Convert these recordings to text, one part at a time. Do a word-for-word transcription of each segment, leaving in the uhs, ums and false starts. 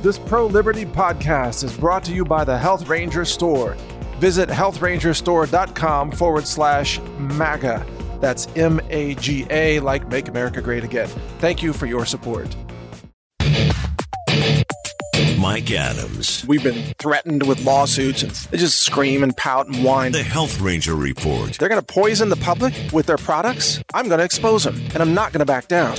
This pro-liberty podcast is brought to you by the Health Ranger Store. Visit health ranger store dot com forward slash MAGA. That's M A G A, like Make America Great Again. Thank you for your support. Mike Adams. We've been threatened with lawsuits, and they just scream and pout and whine. The Health Ranger Report. They're going to poison the public with their products? I'm going to expose them, and I'm not going to back down.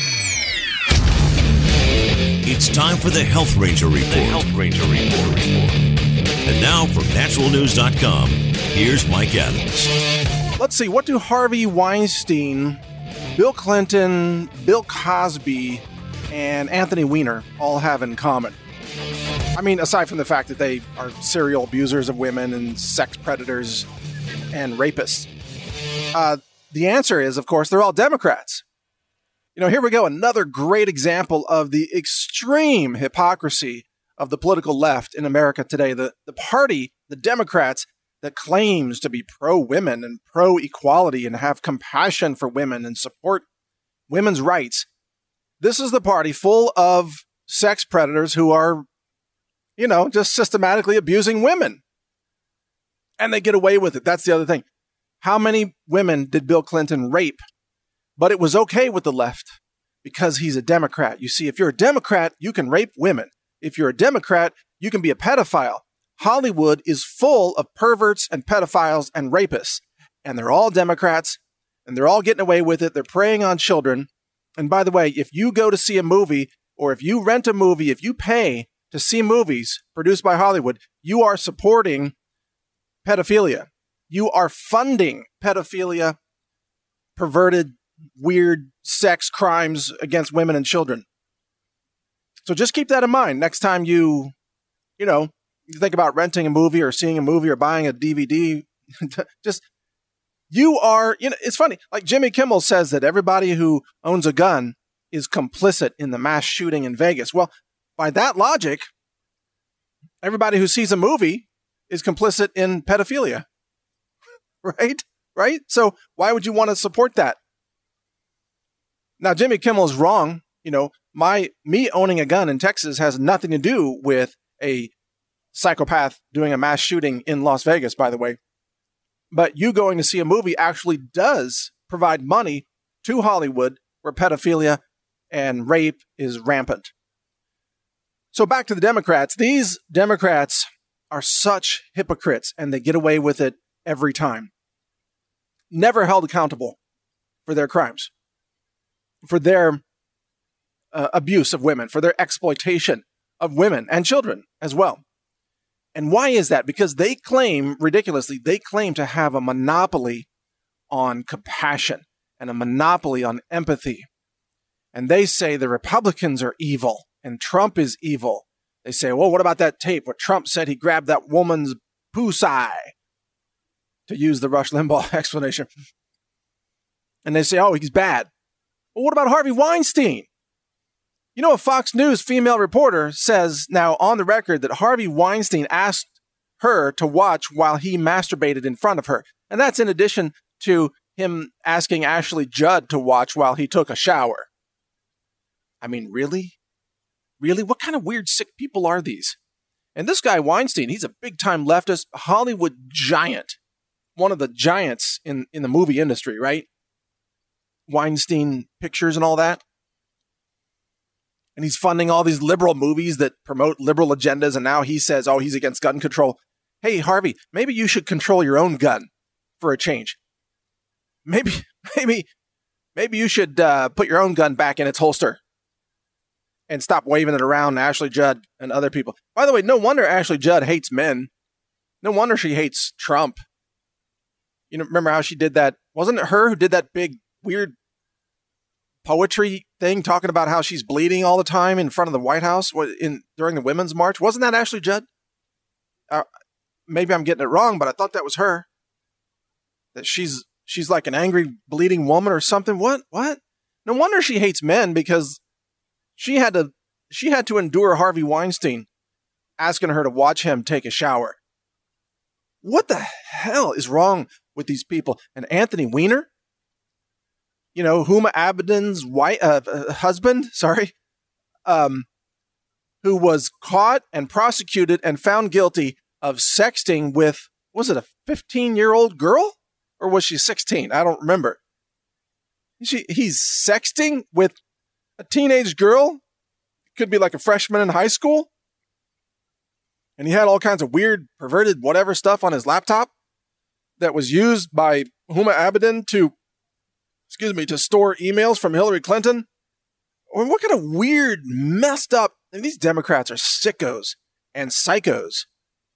It's time for the Health Ranger Report. The Health Ranger Report. And now from natural news dot com, here's Mike Adams. Let's see, what do Harvey Weinstein, Bill Clinton, Bill Cosby, and Anthony Weiner all have in common? I mean, aside from the fact that they are serial abusers of women and sex predators and rapists. Uh, the answer is, of course, they're all Democrats. You know, here we go. Another great example of the extreme hypocrisy of the political left in America today. The, the party, the Democrats, that claims to be pro-women and pro-equality and have compassion for women and support women's rights. This is the party full of sex predators who are, you know, just systematically abusing women. And they get away with it. That's the other thing. How many women did Bill Clinton rape? But it was okay with the left because he's a Democrat. You see, if you're a Democrat, you can rape women. If you're a Democrat, you can be a pedophile. Hollywood is full of perverts and pedophiles and rapists. And they're all Democrats, and they're all getting away with it. They're preying on children. And by the way, if you go to see a movie, or if you rent a movie, if you pay to see movies produced by Hollywood, you are supporting pedophilia. You are funding pedophilia, perverted, weird sex crimes against women and children. So just keep that in mind next time you, you know, you think about renting a movie or seeing a movie or buying a D V D. Just, you are, you know, it's funny. Like Jimmy Kimmel says that everybody who owns a gun is complicit in the mass shooting in Vegas. Well, by that logic, everybody who sees a movie is complicit in pedophilia. Right? Right? So why would you want to support that? Now, Jimmy Kimmel is wrong. You know, my me owning a gun in Texas has nothing to do with a psychopath doing a mass shooting in Las Vegas, by the way. But you going to see a movie actually does provide money to Hollywood where pedophilia and rape is rampant. So back to the Democrats. These Democrats are such hypocrites, and they get away with it every time. Never held accountable for their crimes, for their uh, abuse of women, for their exploitation of women and children as well. And why is that? Because they claim, ridiculously, they claim to have a monopoly on compassion and a monopoly on empathy. And they say the Republicans are evil and Trump is evil. They say, well, what about that tape where Trump said he grabbed that woman's pussy, to use the Rush Limbaugh explanation. And they say, oh, he's bad. Well, what about Harvey Weinstein? You know, a Fox News female reporter says now on the record that Harvey Weinstein asked her to watch while he masturbated in front of her. And that's in addition to him asking Ashley Judd to watch while he took a shower. I mean, really? Really? What kind of weird, sick people are these? And this guy Weinstein, he's a big-time leftist, Hollywood giant. One of the giants in, in the movie industry, right? Weinstein Pictures and all that. And he's funding all these liberal movies that promote liberal agendas. And now he says, oh, he's against gun control. Hey, Harvey, maybe you should control your own gun for a change. Maybe, maybe, maybe you should uh, put your own gun back in its holster and stop waving it around Ashley Judd and other people. By the way, no wonder Ashley Judd hates men. No wonder she hates Trump. You know, remember how she did that? Wasn't it her who did that big, weird poetry thing talking about how she's bleeding all the time in front of the White House in during the Women's March? Wasn't that Ashley Judd? Uh, maybe I'm getting it wrong, but I thought that was her. That she's she's like an angry, bleeding woman or something. What? What? No wonder she hates men, because she had to she had to endure Harvey Weinstein asking her to watch him take a shower. What the hell is wrong with these people? And Anthony Weiner, you know, Huma Abedin's wife, uh, uh, husband, sorry, um, who was caught and prosecuted and found guilty of sexting with, was it a fifteen-year-old girl? Or was she sixteen? I don't remember. She, he's sexting with a teenage girl? Could be like a freshman in high school? And he had all kinds of weird, perverted, whatever stuff on his laptop that was used by Huma Abedin to, excuse me, to store emails from Hillary Clinton. I mean, what kind of weird, messed up, and these Democrats are sickos and psychos.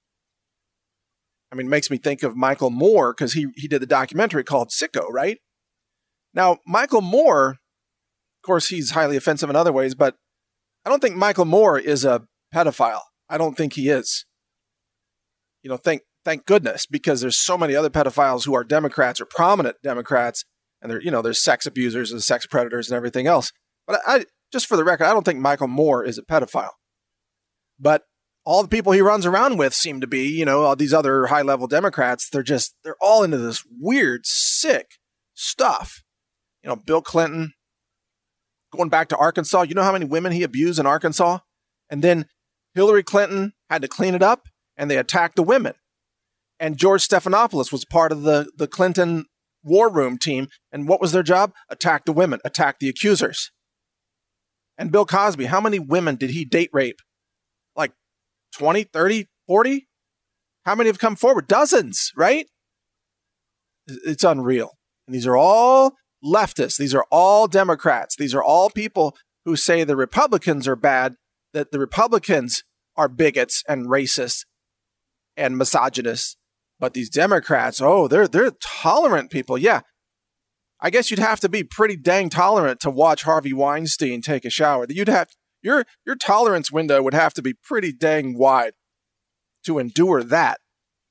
I mean, it makes me think of Michael Moore because he, he did the documentary called Sicko, right? Now, Michael Moore, of course, he's highly offensive in other ways, but I don't think Michael Moore is a pedophile. I don't think he is. You know, thank thank goodness, because there's so many other pedophiles who are Democrats or prominent Democrats, and they're, you know, there's sex abusers and sex predators and everything else. But I, just for the record, I don't think Michael Moore is a pedophile. But all the people he runs around with seem to be, you know, all these other high-level Democrats. They're just, they're all into this weird, sick stuff. You know, Bill Clinton, going back to Arkansas, you know how many women he abused in Arkansas? And then Hillary Clinton had to clean it up, and they attacked the women. And George Stephanopoulos was part of the, the Clinton war room team. And what was their job? Attack the women, attack the accusers. And Bill Cosby, how many women did he date rape? Like twenty, thirty, forty? How many have come forward? Dozens, right? It's unreal. And these are all leftists. These are all Democrats. These are all people who say the Republicans are bad, that the Republicans are bigots and racists and misogynists. But these Democrats, oh, they're they're tolerant people. Yeah. I guess you'd have to be pretty dang tolerant to watch Harvey Weinstein take a shower. You'd have your your tolerance window would have to be pretty dang wide to endure that.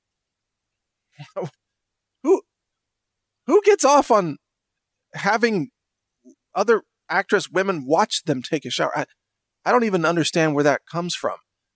who who gets off on having other actress women watch them take a shower? I, I don't even understand where that comes from.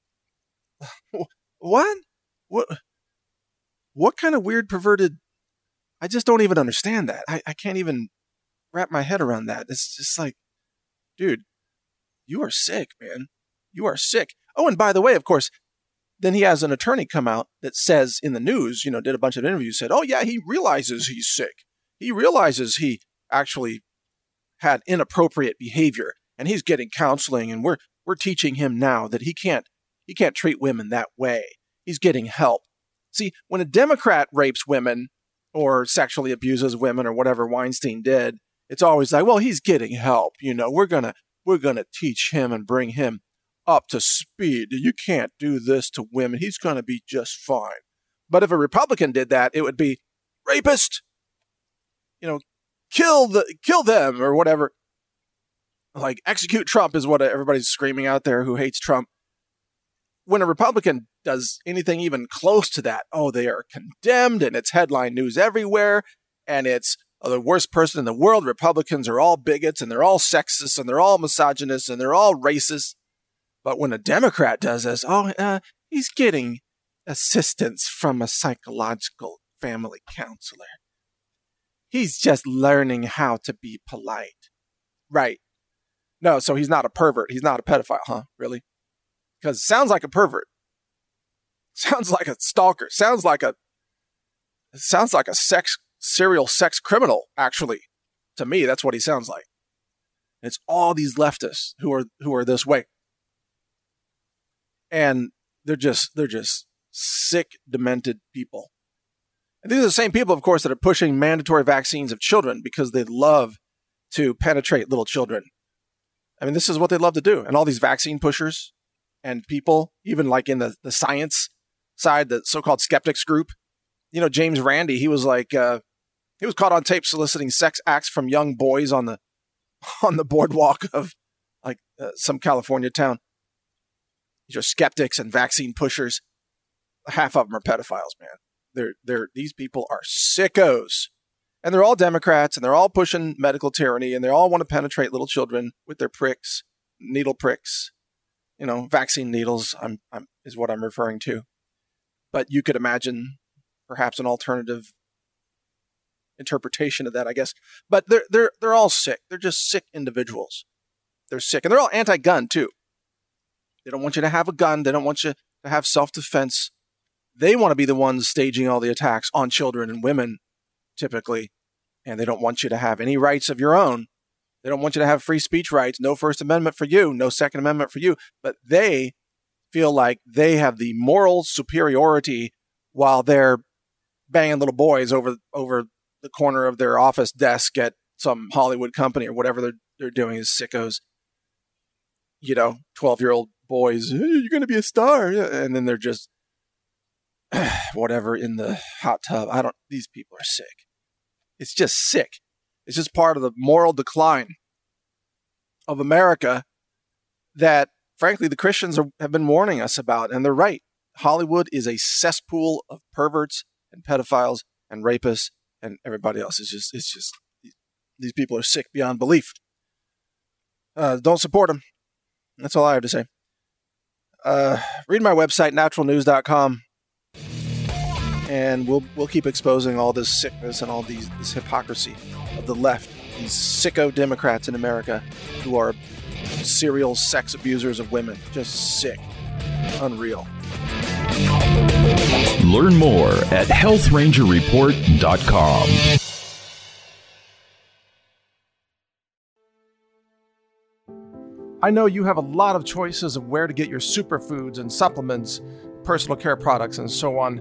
What? What? What kind of weird, perverted? I just don't even understand that. I, I can't even wrap my head around that. It's just like, dude, you are sick, man. You are sick. Oh, and by the way, of course, then he has an attorney come out that says in the news, you know, did a bunch of interviews, said, oh, yeah, he realizes he's sick. He realizes he actually had inappropriate behavior, and he's getting counseling, and we're we're teaching him now that he can't he can't treat women that way. He's getting help. See, when a Democrat rapes women or sexually abuses women or whatever Weinstein did, it's always like, well, he's getting help. You know, we're gonna we're gonna teach him and bring him up to speed. You can't do this to women. He's gonna be just fine. But if a Republican did that, it would be rapist. You know, kill the kill them or whatever. Like execute Trump is what everybody's screaming out there who hates Trump. When a Republican does anything even close to that, oh, they are condemned, and it's headline news everywhere, and it's oh, the worst person in the world. Republicans are all bigots, and they're all sexist, and they're all misogynists, and they're all racist. But when a Democrat does this, oh, uh, he's getting assistance from a psychological family counselor. He's just learning how to be polite. Right. No, so he's not a pervert. He's not a pedophile, huh? Really? Because it sounds like a pervert. Sounds like a stalker. Sounds like a sounds like a sex serial sex criminal, actually. To me, that's what he sounds like. It's all these leftists who are who are this way. And they're just they're just sick, demented people. And these are the same people, of course, that are pushing mandatory vaccines of children because they love to penetrate little children. I mean, this is what they love to do. And all these vaccine pushers and people, even like in the, the science side, the so-called skeptics group, you know, James Randi, he was like, uh, he was caught on tape soliciting sex acts from young boys on the on the boardwalk of like uh, some California town. These are skeptics and vaccine pushers. Half of them are pedophiles, man. They're they're these people are sickos. And they're all Democrats, and they're all pushing medical tyranny, and they all want to penetrate little children with their pricks, needle pricks, you know, vaccine needles I'm, I'm, is what I'm referring to. But you could imagine perhaps an alternative interpretation of that, I guess. But they're they're they're all sick. They're just sick individuals. They're sick, and they're all anti-gun too. They don't want you to have a gun. They don't want you to have self-defense. They want to be the ones staging all the attacks on children and women, typically. And they don't want you to have any rights of your own. They don't want you to have free speech rights, no First Amendment for you, no Second Amendment for you. But they feel like they have the moral superiority while they're banging little boys over over the corner of their office desk at some Hollywood company or whatever they're they're doing is sickos. You know, twelve-year-old boys, hey, you're going to be a star. And then they're just whatever in the hot tub. I don't, these people are sick. It's just sick. It's just part of the moral decline of America that, frankly, the Christians are, have been warning us about, and they're right. Hollywood is a cesspool of perverts and pedophiles and rapists, and everybody else is just, it's just, these people are sick beyond belief. Uh, don't support them. That's all I have to say. Uh, read my website, natural news dot com. And we'll we'll keep exposing all this sickness and all these this hypocrisy of the left, these sicko Democrats in America who are serial sex abusers of women. Just sick. Unreal. Learn more at health ranger report dot com. I know you have a lot of choices of where to get your superfoods and supplements, personal care products, and so on.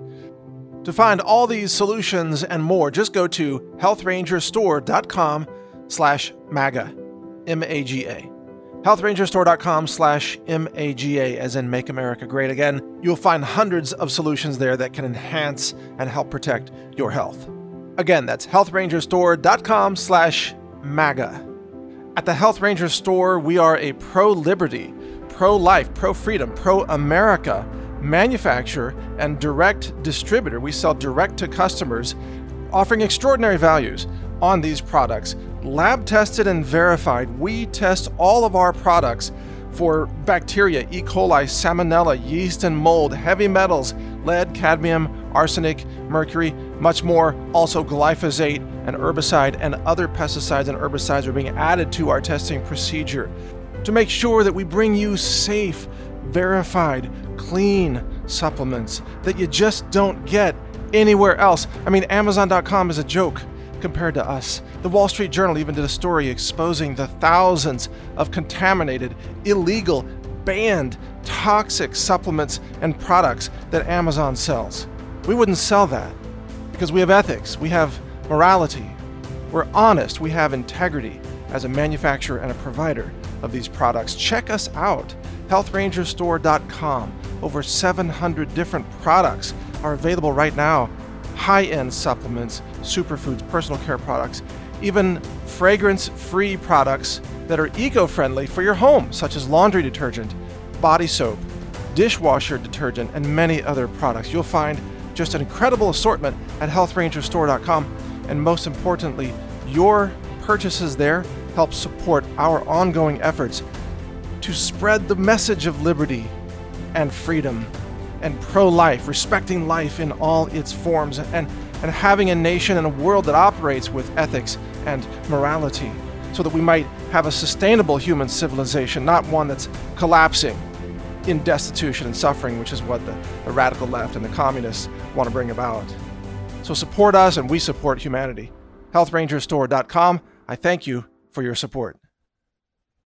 To find all these solutions and more, just go to health ranger store dot com slash MAGA, M A G A. health ranger store dot com slash M A G A, as in Make America Great Again. You'll find hundreds of solutions there that can enhance and help protect your health. Again, that's health ranger store dot com slash MAGA. At the Health Ranger Store, we are a pro-liberty, pro-life, pro-freedom, pro-America manufacturer and direct distributor. We sell direct to customers, offering extraordinary values on these products. Lab tested and verified. We test all of our products for bacteria, E. coli, salmonella, yeast and mold, heavy metals, lead, cadmium, arsenic, mercury, much more. Also glyphosate, an herbicide, and other pesticides and herbicides are being added to our testing procedure to make sure that we bring you safe, verified, clean supplements that you just don't get anywhere else. I mean, Amazon dot com is a joke compared to us. The Wall Street Journal even did a story exposing the thousands of contaminated, illegal, banned, toxic supplements and products that Amazon sells. We wouldn't sell that because we have ethics, we have morality, we're honest, we have integrity as a manufacturer and a provider of these products. Check us out, health ranger store dot com. Over seven hundred different products are available right now. High-end supplements, superfoods, personal care products, even fragrance-free products that are eco-friendly for your home, such as laundry detergent, body soap, dishwasher detergent, and many other products. You'll find just an incredible assortment at health ranger store dot com. And most importantly, your purchases there help support our ongoing efforts to spread the message of liberty and freedom and pro-life, respecting life in all its forms, and, and having a nation and a world that operates with ethics and morality so that we might have a sustainable human civilization, not one that's collapsing in destitution and suffering, which is what the, the radical left and the communists want to bring about. So support us and we support humanity. health ranger store dot com. I thank you for your support.